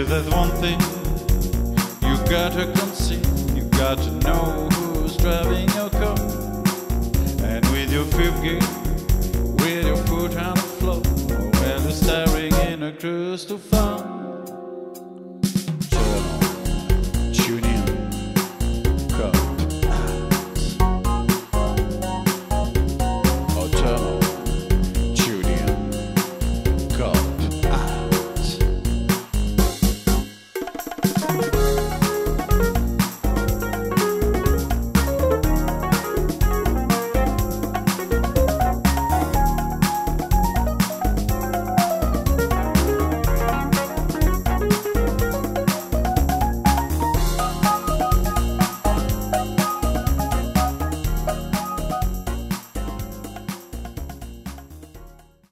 Is that one thing you gotta concede? You got to know who's driving your car. And with your fifth gear, with your foot on the floor, well, you're staring in a crystal far.